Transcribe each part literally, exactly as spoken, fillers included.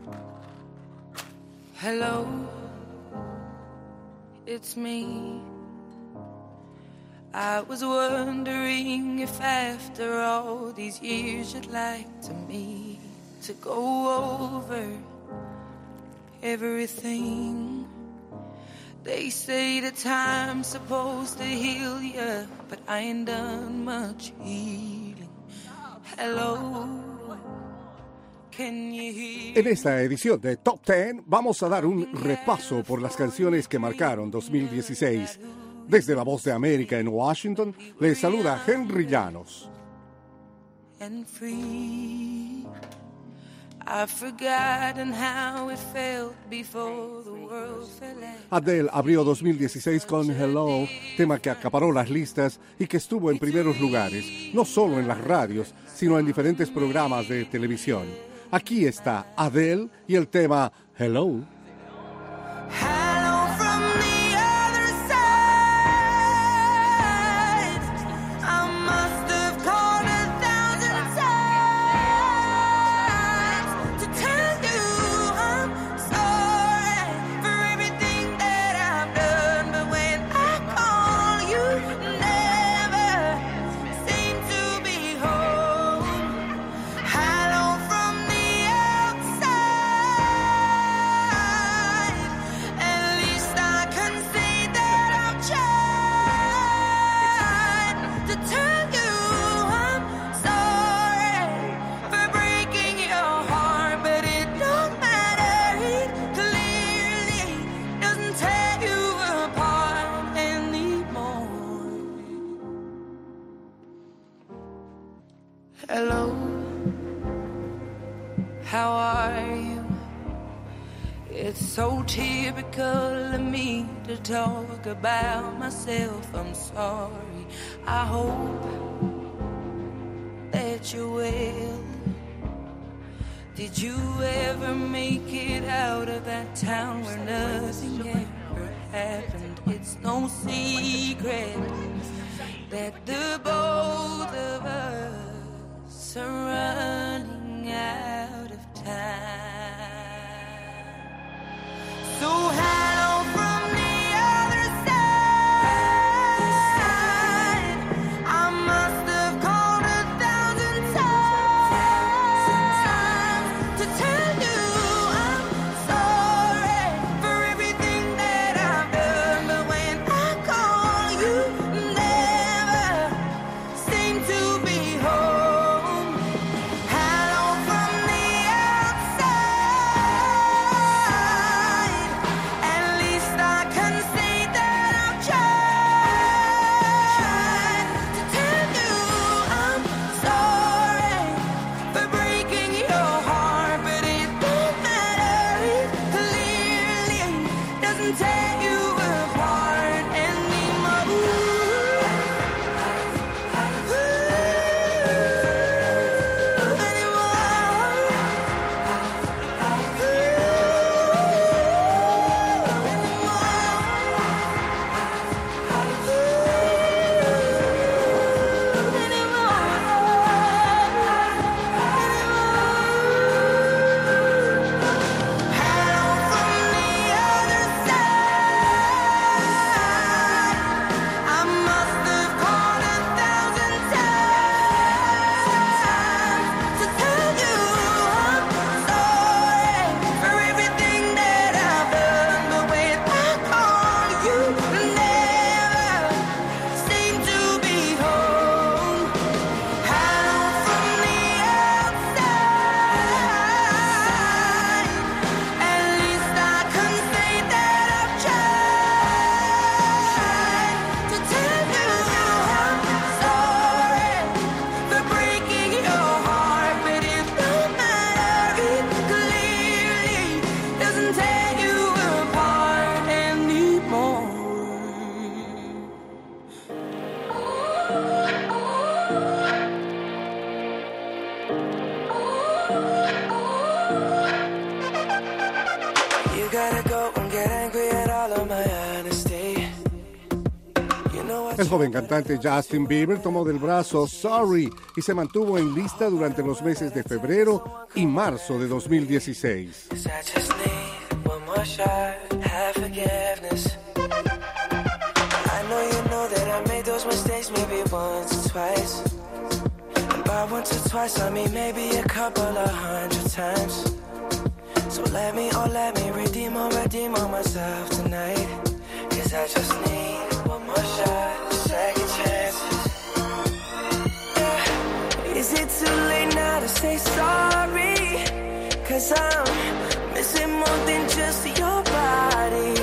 Hello, it's me. I was wondering if after all these years you'd like to me to go over everything. They say the time's supposed to heal ya, but I ain't done much healing. Hello, can you hear? En esta edición de Top Ten vamos a dar un repaso por las canciones que marcaron dos mil dieciséis. Desde La Voz de América en Washington, les saluda Henry Llanos. And free. I've forgotten how it felt before the world fell out. Adele abrió dos mil dieciséis con Hello, tema que acaparó las listas y que estuvo en primeros lugares, no solo en las radios, sino en diferentes programas de televisión. Aquí está Adele y el tema Hello. Hello from the other side. I must have called a thousand times to tell you I'm sorry for everything that I've done. But when I call, you never seem to be home. Hello from the outside. At least I can say that I've tried to tell you I'm sorry for breaking your heart, but it don't matter. It clearly doesn't tear you apart anymore. Hello, how are you? It's so typical of me to talk about myself. I'm sorry. I hope that you're well. Did you ever make it out of that town where nothing ever happened? It's no secret that the both of us are running out of time. So hello from the other side. I must have called a thousand times to tell you I'm sorry for everything that I've done. But when I call, you never seem El joven cantante Justin Bieber tomó del brazo Sorry y se mantuvo en lista durante los meses de febrero y marzo de dos mil dieciséis. So let me, oh let me redeem or redeem on myself tonight. Cause I just need one more shot, second chances. Yeah. Is it too late now to say sorry? Cause I'm missing more than just your body.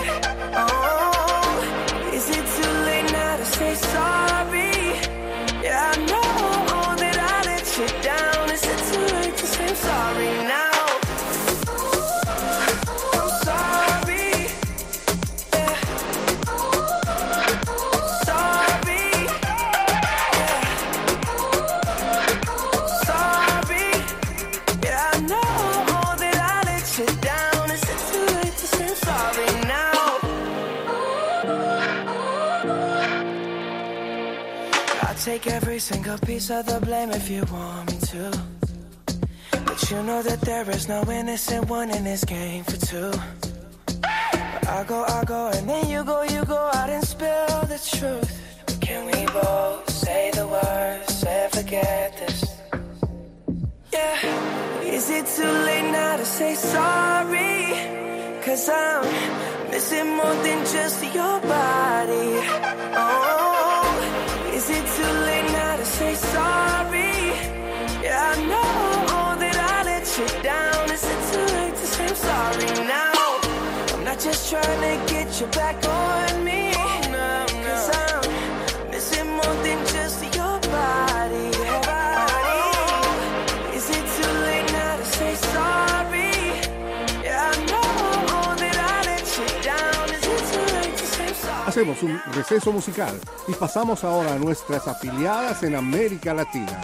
Oh, is it too late now to say sorry? Yeah, I know that I let you down. Is it too late to say sorry now? Take every single piece of the blame if you want me to. But you know that there is no innocent one in this game for two. But I go, I go, and then you go, you go out and spill the truth. But can we both say the words and forget this? Yeah. Is it too late now to say sorry? Cause I'm missing more than just your body. Oh, is it too late now to say sorry? Yeah, I know that I let you down. Is it too late to say I'm sorry now? I'm not just trying to get you back on me. No, no. Cause I'm missing more than just your body. Oh, is it too late now to say sorry? Yeah, I know that I let you down. Is it too late to say I'm sorry? Hacemos un receso musical y pasamos ahora a nuestras afiliadas en América Latina.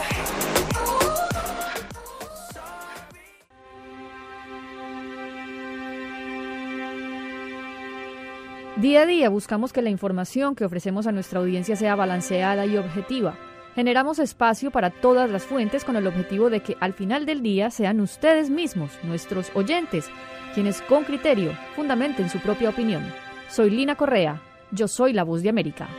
Día a día buscamos que la información que ofrecemos a nuestra audiencia sea balanceada y objetiva. Generamos espacio para todas las fuentes con el objetivo de que al final del día sean ustedes mismos, nuestros oyentes, quienes con criterio fundamenten su propia opinión. Soy Lina Correa, yo soy la Voz de América.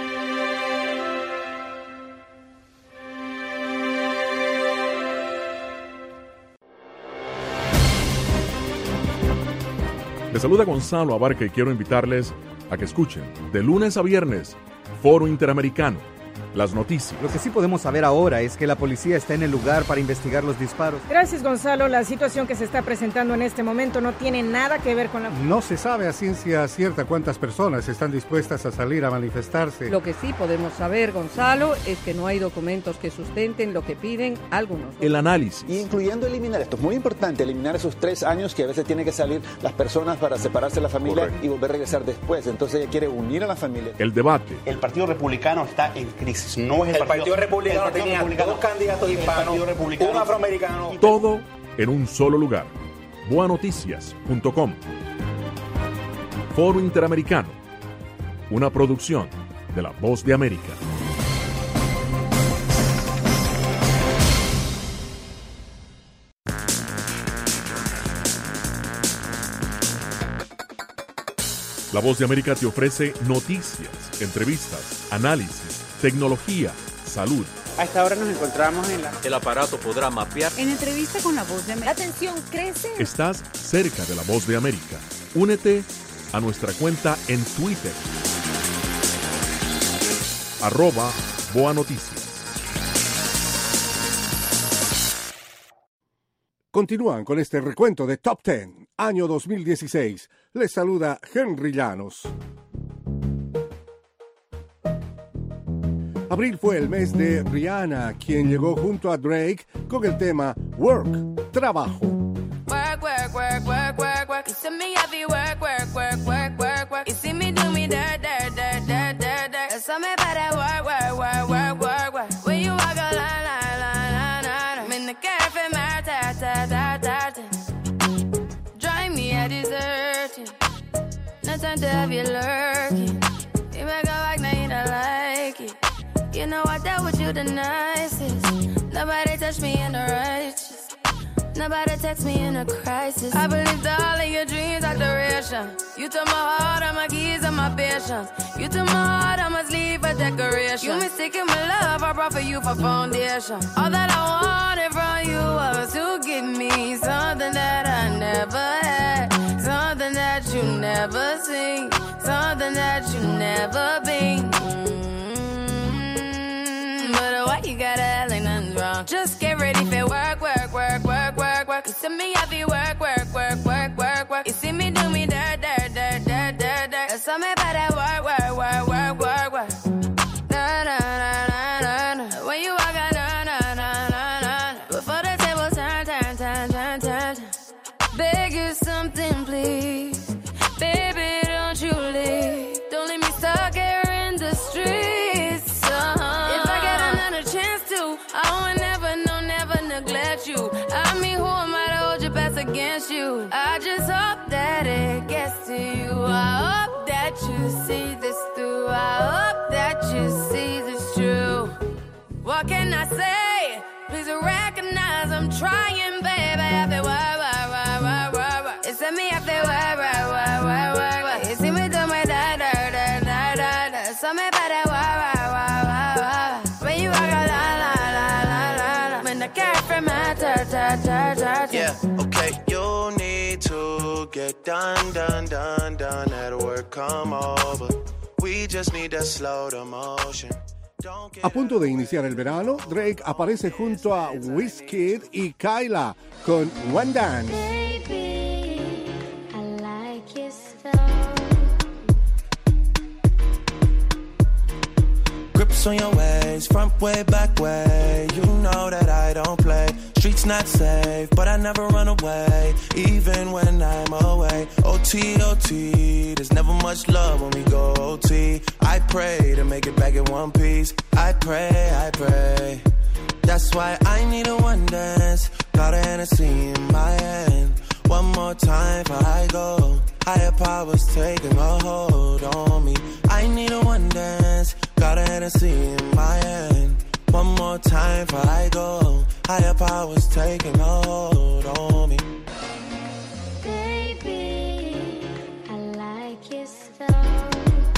Les saluda Gonzalo Abarca y quiero invitarles a que escuchen de lunes a viernes Foro Interamericano, las noticias. Lo que sí podemos saber ahora es que la policía está en el lugar para investigar los disparos. Gracias, Gonzalo. La situación que se está presentando en este momento no tiene nada que ver con la... No se sabe a ciencia cierta cuántas personas están dispuestas a salir a manifestarse. Lo que sí podemos saber, Gonzalo, es que no hay documentos que sustenten lo que piden algunos. El análisis. Y incluyendo eliminar, esto es muy importante, eliminar esos tres años que a veces tienen que salir las personas para separarse de la familia. Correcto. Y volver a regresar después. Entonces ella quiere unir a la familia. El debate. El Partido Republicano está en crisis. No es el, el Partido, partido Republicano el partido tenía republicano, dos candidatos hispanos, un afroamericano. Todo en un solo lugar. boa noticias punto com. Foro Interamericano. Una producción de La Voz de América. La Voz de América te ofrece noticias, entrevistas, análisis, tecnología, salud. A esta hora nos encontramos en la... El aparato podrá mapear. En entrevista con La Voz de América. La atención crece. Estás cerca de La Voz de América. Únete a nuestra cuenta en Twitter. Arroba Boa Noticias. Continúan con este recuento de Top diez, año dos mil dieciséis. Les saluda Henry Llanos. Abril fue el mes de Rihanna, quien llegó junto a Drake con el tema Work, Trabajo. Work, work, work, work, work, work. You see me heavy work, work, work, work, work, work. You see me do me dirt, dirt, dirt, dirt, dirt, dirt. There's something about that work, work, work, work, work, work. When you walk a line, line, line, line, line. I'm in the cafe, my ta, ta, ta, ta, ta. Drive me a deserting. No time to have you lurking. You make a like, now you don't like. You know I dealt with you the nicest. Nobody touched me in the righteous. Nobody text me in a crisis. I believed all of your dreams are duration. You took my heart, all my keys, and my patience. You took my heart, I must leave a decoration. You mistaken my love, I brought for you for foundation. All that I wanted from you was to give me something that I never had, something that you never seen, something that you never been. Mm-hmm. But why you gotta act like nothing's wrong? Just get ready for work, work, work, work, work, work. You see me happy work, work, work, work, work, work. You see me do me dirt, dirt, dirt, dirt, dirt, dirt. That's all me about that work, work, work, work, work, work. Na na na na na na. When you walk out, na na na na na. Before the table turn, turn, turn, turn, turn, turn. Beg you something, please, baby, don't you leave. Don't leave me stuck here in the streets. Uh-huh. If I get another chance to, I would never, no, never neglect you. I mean, who am I to hold your best against you? I just hope that it gets to you. I hope that you see this through. I hope that you see this true. What can I say? Please recognize I'm trying, baby. I feel why, why, why, why, why, why. It's a me, I feel why, why, why, why, why, why. You see me do my da, da, da, da, da, da. So me by that why, why, why, why, why. When you walk out, la, la, la, la, la, la. When the car from my ta, ta, ta, ta, ta. Yeah, okay, you need to get done, done, done, done. At work, come over. We just need to slow the motion. A punto de iniciar el verano, Drake aparece junto a Wizkid y Kyla con One Dance. Baby, I like your stuff. Grips on your ways, front way, back way. You know that I don't play. Streets not safe, but I never run away, even when I'm away. O T, O T, there's never much love when we go O T. I pray to make it back in one piece. I pray, I pray. That's why I need a one dance. Got a Hennessy in my hand. One more time before I go. Higher powers taking a hold on me. I need a one dance. Got a Hennessy in my hand. One more time before I go. Higher powers taking a hold on me. Baby, I like your stuff.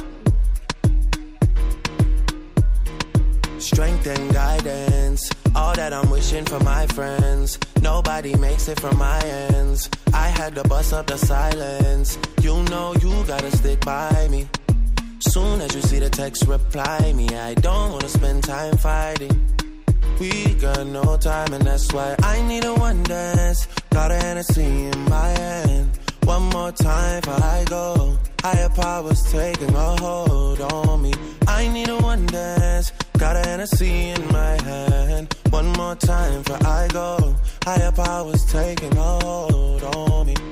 Strength and guidance, all that I'm wishing for my friends. Nobody makes it from my ends. I had to bust up the silence. You know you gotta stick by me. Soon as you see the text, reply me. I don't wanna spend time fighting. We got no time and that's why I need a one dance. Got a Hennessy in my hand. One more time before I go. Higher powers taking a hold on me. I need a one dance. Got a Hennessy in my hand. One more time before I go. Higher powers taking a hold on me.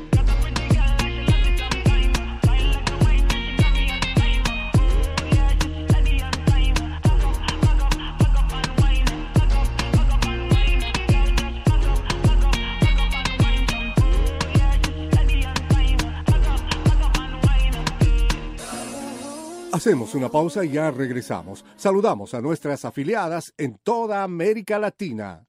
Hacemos una pausa y ya regresamos. Saludamos a nuestras afiliadas en toda América Latina.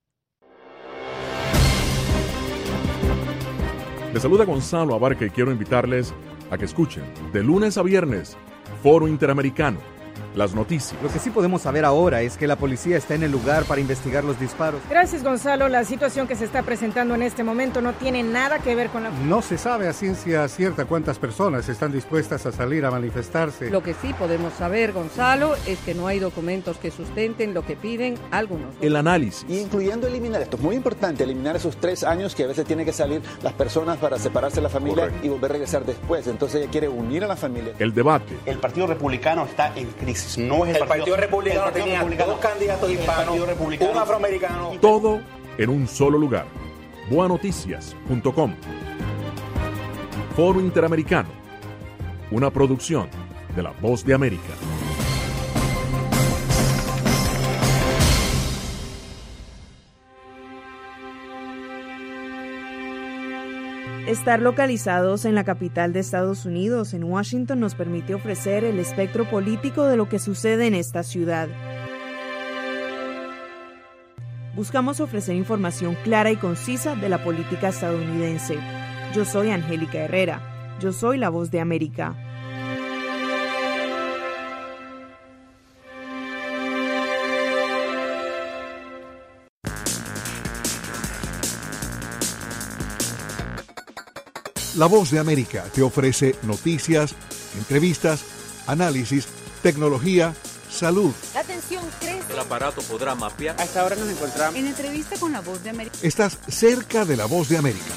Les saluda Gonzalo Abarca y quiero invitarles a que escuchen de lunes a viernes Foro Interamericano, las noticias. Lo que sí podemos saber ahora es que la policía está en el lugar para investigar los disparos. Gracias, Gonzalo. La situación que se está presentando en este momento no tiene nada que ver con la... No se sabe a ciencia cierta cuántas personas están dispuestas a salir a manifestarse. Lo que sí podemos saber, Gonzalo, es que no hay documentos que sustenten lo que piden algunos. El análisis. Y incluyendo eliminar, esto es muy importante, eliminar esos tres años que a veces tienen que salir las personas para separarse de la familia. Correcto. Y volver a regresar después. Entonces ella quiere unir a la familia. El debate. El Partido Republicano está en crisis. No es el, el Partido, partido Republicano el partido tenía republicano, dos candidatos hispanos, un afroamericano. Todo en un solo lugar. boa noticias punto com. Foro Interamericano. Una producción de La Voz de América. Estar localizados en la capital de Estados Unidos, en Washington, nos permite ofrecer el espectro político de lo que sucede en esta ciudad. buscamos ofrecer información clara y concisa de la política estadounidense. Yo soy Angélica Herrera. Yo soy la voz de América. La Voz de América te ofrece noticias, entrevistas, análisis, tecnología, salud. La tensión crece. El aparato podrá mapear. A esta hora nos encontramos en entrevista con La Voz de América. Estás cerca de La Voz de América.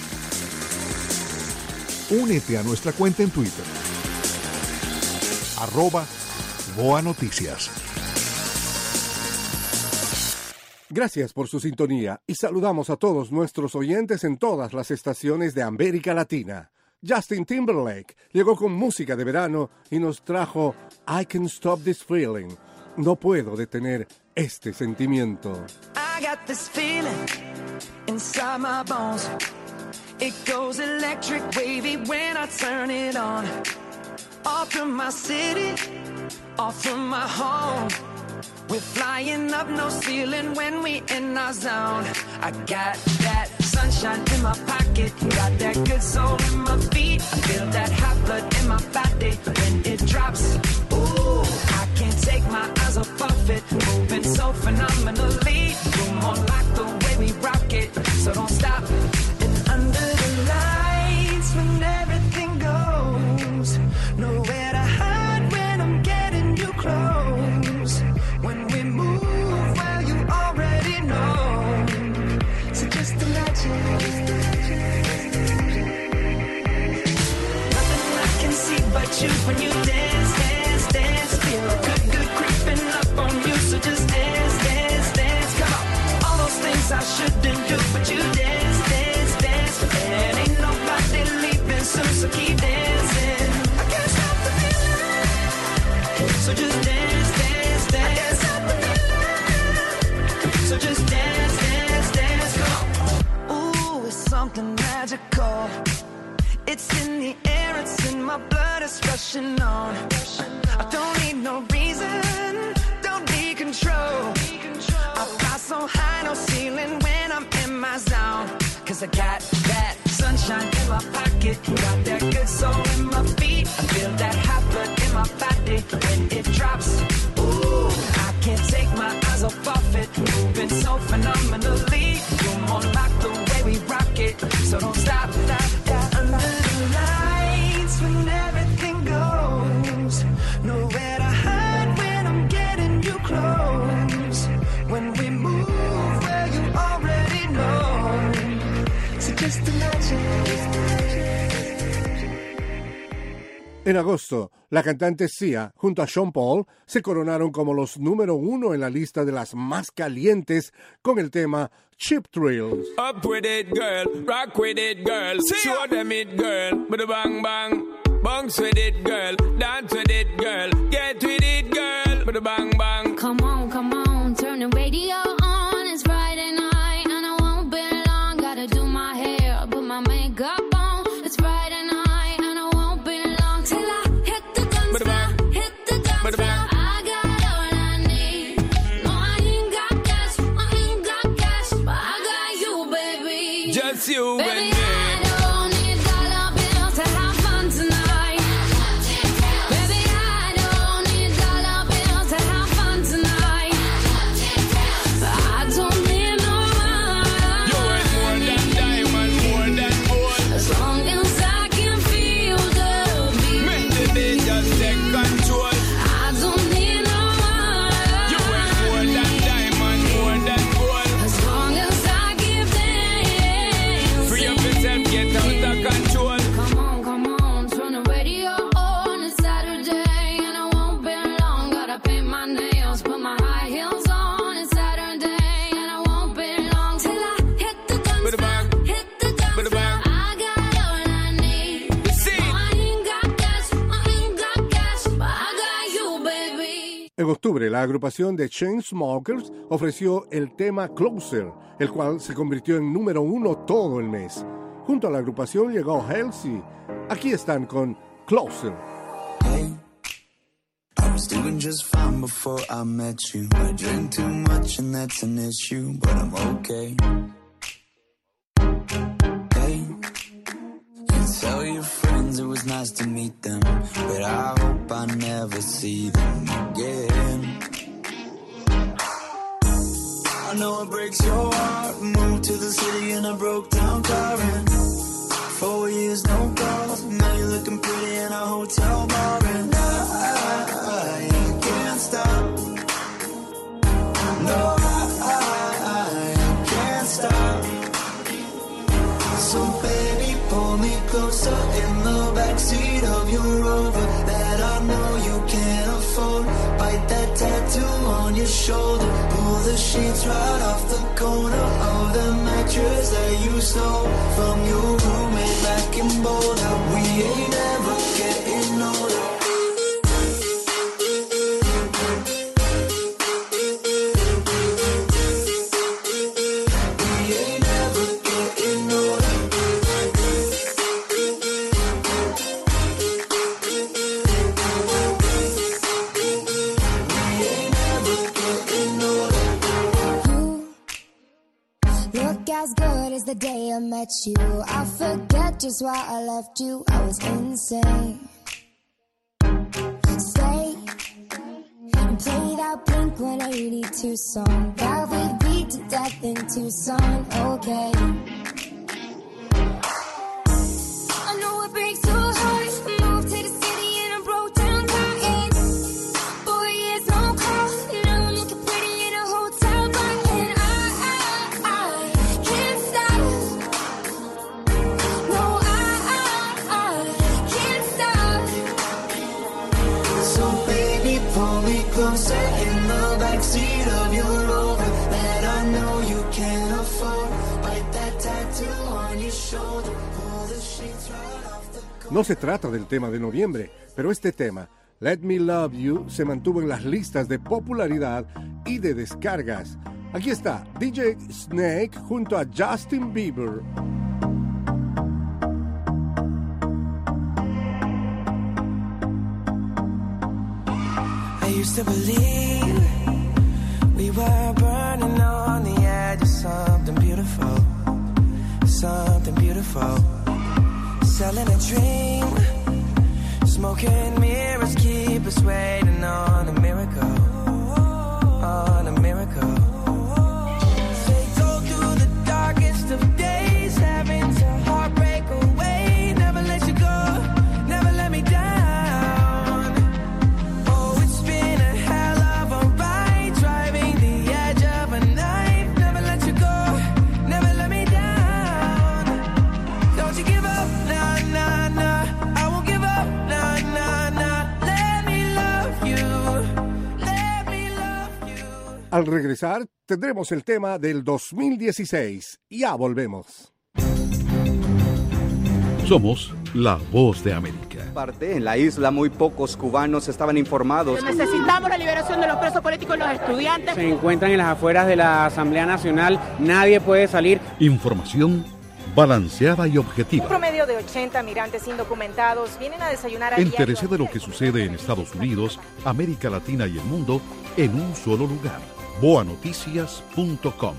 Únete a nuestra cuenta en Twitter. Arroba Boa Noticias. Gracias por su sintonía y saludamos a todos nuestros oyentes en todas las estaciones de América Latina. Justin Timberlake llegó con música de verano y nos trajo I Can't Stop This Feeling. No puedo detener este sentimiento. I got this feeling inside my bones. It goes electric wavy when I turn it on. Off from my city, off from my home. We're flying up no ceiling when we in our zone. I got that sunshine in my pocket, got that good soul in my feet. I feel that hot blood in my body when it drops. Ooh, I can't take my eyes off it, moving so phenomenally. You're more like the way we rock it, so don't stop. And under the lights when everything goes, nowhere to hide when I'm getting you close. When we move, well, you already know. So just imagine. Nothing I can see but you when you dance, dance, dance. Feel good, good creeping up on you. So just dance, dance, dance. Come on. All those things I shouldn't do, but you dance, dance, dance. And ain't nobody leaving soon, so keep dancing. I can't stop the feeling. So just dance, dance, dance. So just dance, dance, dance, come on. Ooh, it's something magical. It's in the air, it's in my blood, it's rushing on. I don't need no reason, don't need control. I fly so high, no ceiling when I'm in my zone. Cause I got that sunshine in my pocket, got that good soul in my feet. I feel that hot blood in my body when it drops. Ooh, I can't take my eyes off it, moving so phenomenally. You're more like the way we rock it, so don't stop, stop, stop. Under the lights when everything goes, nowhere to hide when I'm getting you close. When we move, well, you already know. So just imagine. En agosto, la cantante Sia, junto a Sean Paul, se coronaron como los número uno en la lista de las más calientes con el tema Cheap Thrills. Up with it, girl. Rock with it, girl. Show them it, girl. With a bang bang. Bounce with it, girl. Dance with it, girl. Get with it, girl. With a bang bang. Come on, come on. Turn the radio on. It's Friday night and I won't be long. Gotta do my hair, put my makeup on. It's Friday night. You Baby, and me. I don't need dollar bills to have fun tonight. Baby, I don't need dollar bills to have fun tonight. I don't need no money. You ain't more than diamond, more than gold. As long as I can feel the beat. Make the beat just take control. I don't need no money. You ain't more than diamond, more than gold. As long as I give them. Free up yourself, get out of control. Come on, come on, turn the radio on. It's Saturday and I won't be long. Gotta paint my nails, put my high heels on. It's Saturday and I won't be long till I hit the dance floor, hit the dance floor. I got all I need. No, I ain't got cash, I ain't got cash, but I got you, baby. En octubre, la agrupación de Chainsmokers ofreció el tema Closer, el cual se convirtió en número uno todo el mes. Junto a la agrupación llegó Halsey. Aquí están con Closer. I'm was doing just fine before I met you. I drink too much and that's an issue, but I'm okay. Hey, you tell your friends it was nice to meet them, but I hope I never see them again. I know it breaks your heart. Moved to the city in a broke down car and four years no calls. Now you're looking pretty in a hotel bar and I, I, I can't stop. No, I, I, I can't stop. So baby, pull me closer in the backseat of your Rover that I know you can't afford. Bite that tattoo on your shoulder. Pull the sheets right off the corner of the mattress that you stole from your roommate back in Boulder. We ain't ever getting older. The day I met you, I forget just why I left you. I was insane. Stay and play that Blink one eighty-two song that we beat to death in Tucson. Okay. I know it breaks your heart. Moved to the city and I broke down crying. Four years no call. Now I'm looking pretty in a hotel bar and I, I, I can't stop. No, I, I, I can't stop. So baby, pull me closer in the backseat of your Rover that I know you can't afford. Bite that tattoo on your shoulder. Pull the sheets right off the... No se trata del tema de noviembre, pero este tema, Let Me Love You, se mantuvo en las listas de popularidad y de descargas. Aquí está D J Snake junto a Justin Bieber. I used to believe we were burning on the edge of something beautiful, something beautiful. Selling a dream, smoking mirrors keep us waiting on a miracle, on a miracle. They go through the darkest of days, having to heartbreak away. Never let you go, never let me down. Oh, it's been a hell of a ride, driving the edge of a knife. Never let you go, never let me down. Don't you give up, nah, nah, nah. I won't give up, nah, nah, nah. Let me love you, let me love you. Al regresar, tendremos el tema del dos mil dieciséis. Ya volvemos. Somos la voz de América. Parte en la isla muy pocos cubanos estaban informados. Necesitamos la liberación de los presos políticos y los estudiantes. Se encuentran en las afueras de la Asamblea Nacional. Nadie puede salir. Información balanceada y Un objetiva. promedio de ochenta migrantes indocumentados vienen a desayunar a Entérese de lo que sucede en Estados Unidos, América Latina y el mundo en un solo lugar. boa noticias punto com.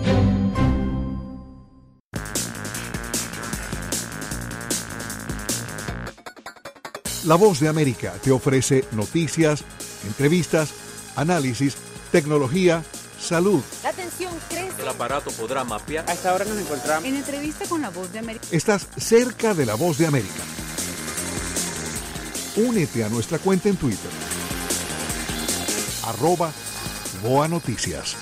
La Voz de América te ofrece noticias, entrevistas, análisis, tecnología, salud. La tensión crece. El aparato podrá mapear. A esta hora nos encontramos En entrevista con La Voz de América. Estás cerca de La Voz de América. Únete a nuestra cuenta en Twitter. Arroba Boa Noticias.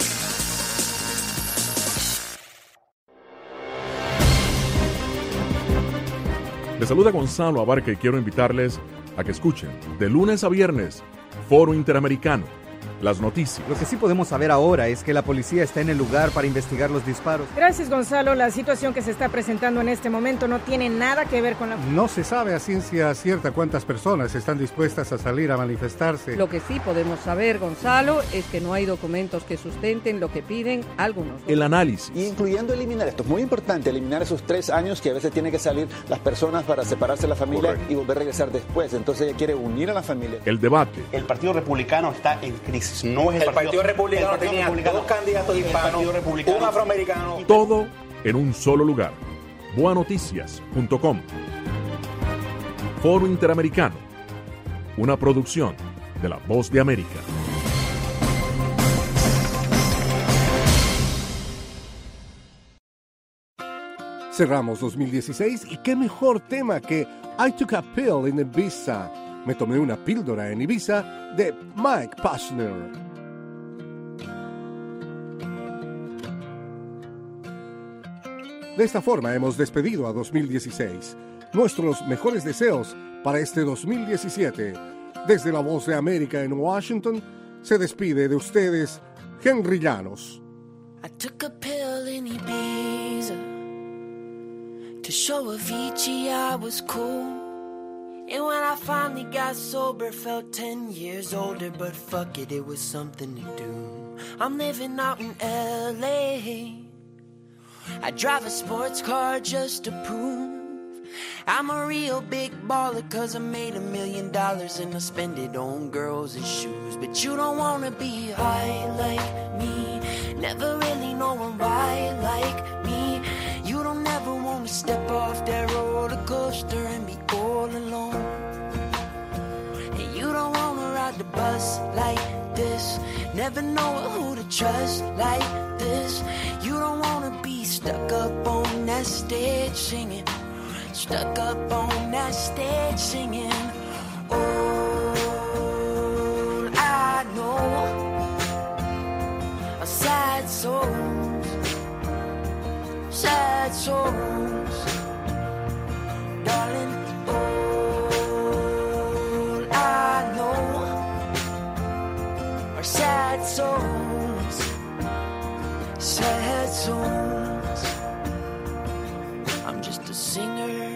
Les saluda Gonzalo Abarca y quiero invitarles a que escuchen de lunes a viernes Foro Interamericano, las noticias. Lo que sí podemos saber ahora es que la policía está en el lugar para investigar los disparos. Gracias, Gonzalo. La situación que se está presentando en este momento no tiene nada que ver con la... No se sabe a ciencia cierta cuántas personas están dispuestas a salir a manifestarse. Lo que sí podemos saber, Gonzalo, es que no hay documentos que sustenten lo que piden algunos. El análisis. Y incluyendo eliminar, esto es muy importante, eliminar esos tres años que a veces tienen que salir las personas para separarse de la familia. Correcto. Y volver a regresar después. Entonces ella quiere unir a la familia. El debate. El Partido Republicano está en crisis. No es el, el Partido, partido Republicano el partido tenía Republicano, dos candidatos hispanos, un afroamericano. Todo en un solo lugar. boa noticias punto com. Foro Interamericano. Una producción de La Voz de América. Cerramos dos mil dieciséis y qué mejor tema que I Took a Pill in Ibiza. Me tomé una píldora en Ibiza de Mike Posner. De esta forma hemos despedido a dos mil dieciséis. Nuestros mejores deseos para este dos mil diecisiete. Desde La Voz de América en Washington, se despide de ustedes Henry Llanos. I took a pill in Ibiza to show Avicii I was cool. And when I finally got sober, felt ten years older, but fuck it, it was something to do. I'm living out in L A. I drive a sports car just to prove I'm a real big baller, cause I made a million dollars and I spend it on girls and shoes. But you don't wanna be high like me, never really knowing why like me. You don't ever wanna step off that roller coaster and be all alone. And you don't wanna ride the bus like this, never know who to trust like this. You don't wanna be stuck up on that stage singing, stuck up on that stage singing. All I know are sad songs, sad songs, darling. All I know are sad songs, sad songs. I'm just a singer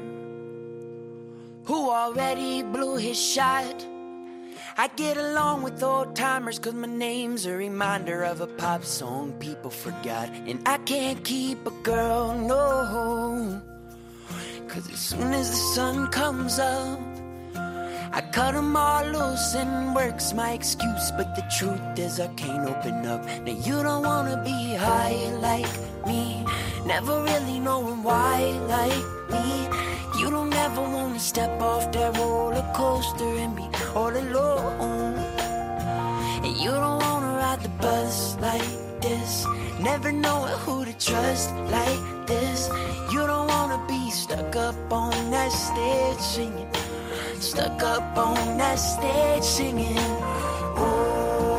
who already blew his shot. I get along with old timers cause my name's a reminder of a pop song people forgot. And I can't keep a girl, no, cause as soon as the sun comes up I cut them all loose and work's my excuse. But the truth is I can't open up. Now you don't wanna be high like me, never really knowing why like me. You don't ever wanna step off that roller coaster and be all alone. And you don't wanna ride the bus like this, never knowing who to trust like this. You don't wanna be stuck up on that stage singing, stuck up on that stage singing. Oh,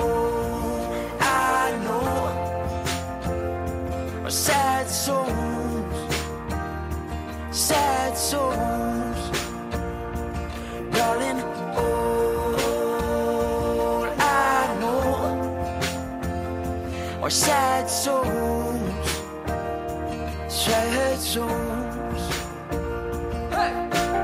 I know are sad songs, sad songs, darling. All I know are sad songs, sad songs. Hey!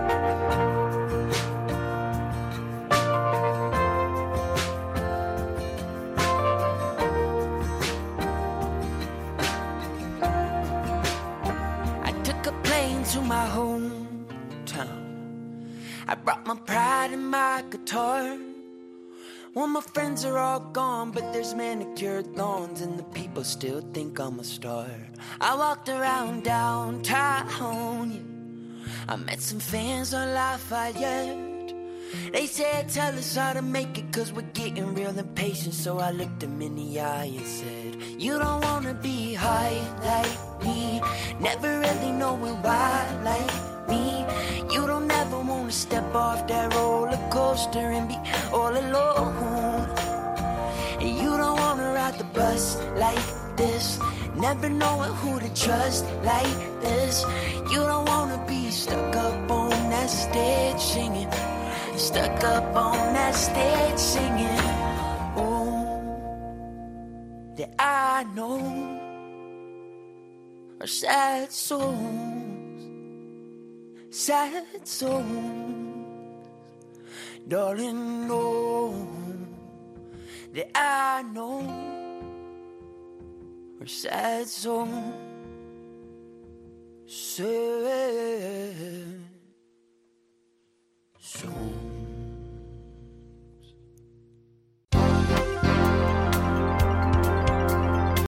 To my hometown, I brought my pride and my guitar. Well, my friends are all gone, but there's manicured lawns and the people still think I'm a star. I walked around downtown, yeah. I met some fans on Lafayette. They said, tell us how to make it, cause we're getting real impatient. So I looked them in the eye and said, you don't wanna be high like me, never really knowing why like me. You don't ever wanna step off that roller coaster and be all alone. And you don't wanna ride the bus like this, never knowing who to trust like this. You don't wanna be stuck up on that stage singing, stuck up on that stage singing. know are sad songs, sad songs. Darling, know that I know are sad songs, sad.